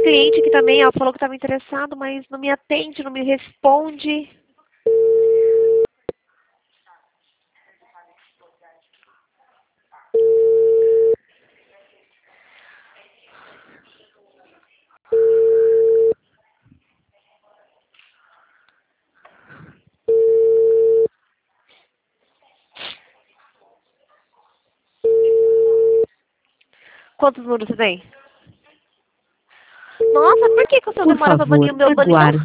cliente aqui também, ela falou que estava interessado, mas não me atende, não me responde. Quantos números você tem? Nossa, por que o seu Por demora pra favor, banir o meu banimento? aguarde.